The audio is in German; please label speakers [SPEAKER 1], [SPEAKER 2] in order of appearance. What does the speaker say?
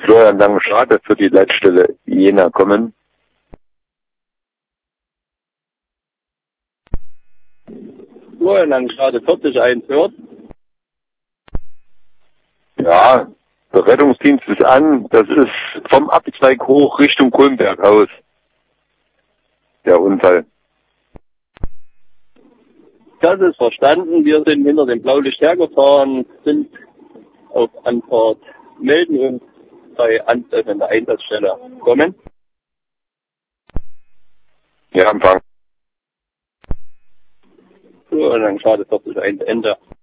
[SPEAKER 1] Florian Langenschade für die Leitstelle Jena kommen.
[SPEAKER 2] Florian Langenschade 40 hört.
[SPEAKER 1] Ja, der Rettungsdienst ist an. Das ist vom Abzweig hoch Richtung Kulmberg aus. Der Unfall.
[SPEAKER 2] Das ist verstanden. Wir sind hinter dem Blaulicht hergefahren, sind auf Anfahrt, melden uns bei Antreffen an der Einsatzstelle. Kommen.
[SPEAKER 1] Ja, Empfang.
[SPEAKER 2] Florian Langenschade 40 Ende.